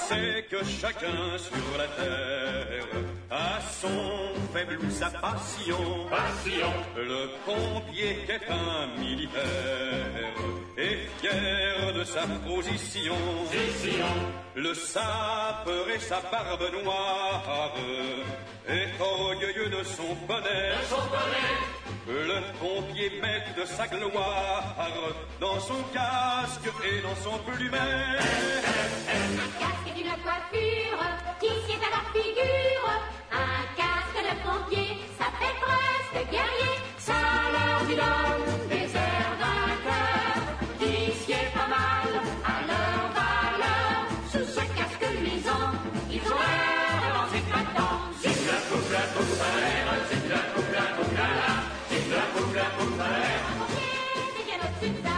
C'est que chacun sur la terre a son faible ou sa passion. Le pompier qui est un militaire est fier de sa position. Le sapeur et sa barbe noire est orgueilleux de son bonnet. Le pompier met de sa gloire dans son casque et dans son plumet. Un casque est une coiffure qui sied à leur figure. Un casque de pompier, ça fait presque guerrier. Ça leur dit donne des airs vainqueurs qui sied pas mal à leur valeur. Sous ce casque luisant, ils ont l'air vraiment éclatants. Zip la pouf la pouf à l'air, zip la pouf la pouf la la, zip la pouf à l'air. Un pompier, c'est bien au-dessus de ça.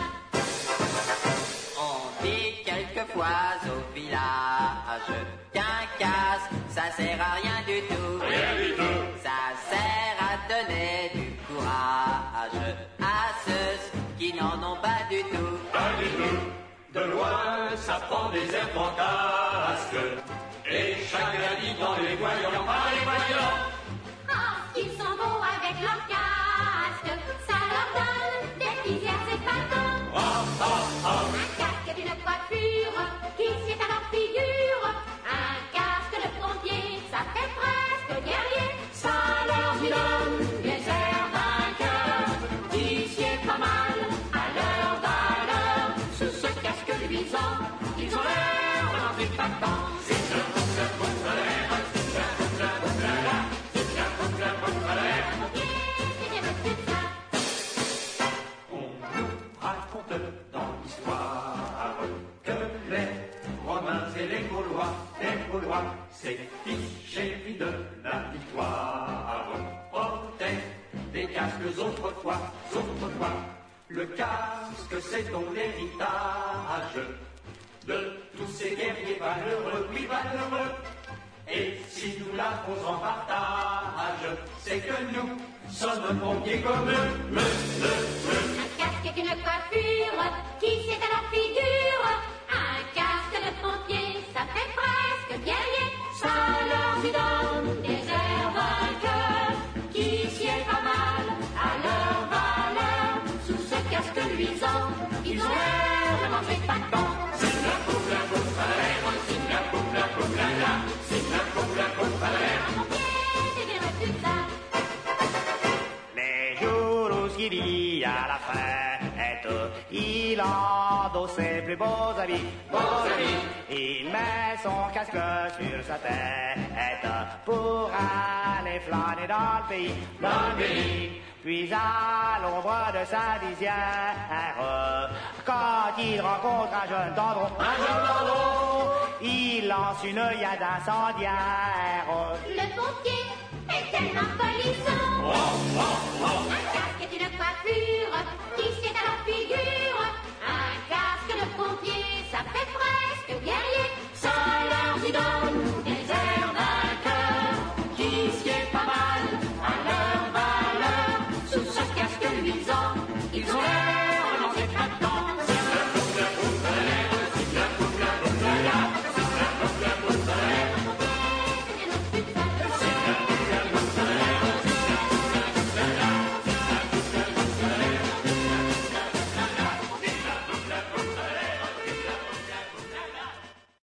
On dit quelquefois au village qu'un casque, ça sert à rien du tout. Ça sert à donner du courage à ceux qui n'en ont pas du tout. De loin, ça prend des airs fantasques. Et chacun dit dans les voyants, pas les voyants. Ah, qu'ils sont beaux avec leur casque, ça leur donne des petits airs épatants. Un casque est une coiffure qui sied à leur figure. Un casque de pompier, ça fait presque guerrier. Ça leur donne des airs vainqueurs qui sied pas mal à leur valeur. Sous ce casque luisant, ils ont l'air vraiment épatants. Raconte dans l'histoire que les Romains et les Gaulois, ces fichés de la victoire, portaient des casques autrefois. Le casque, c'est donc l'héritage de tous ces guerriers valeureux, oui valeureux. Et si nous l'avons en partage, c'est que nous sommes pompiers comme eux. Un casque est une coiffure qui sied à leur figure. Un casque de pompier, ça fait presque guerrier. Ça leur donne des airs vainqueurs qui sied pas mal à leur valeur. Sous ce casque luisant, ils ont l'air vraiment épatants. C'est la pouf à l'air, c'est la pouf la la, c'est la pouf à l'air. Un pompier, c'est bien au-dessus de ça. Les jours où il vit à la fête, il endosse ses plus beaux habits. Il met son casque sur sa tête pour aller flâner dans le pays. Puis à l'ombre de sa lisière, quand il rencontre un jeune tendron, il lance une œillade incendiaire. Le pompier est tellement polissant. Un casque est une coiffure qui sied à leur figure.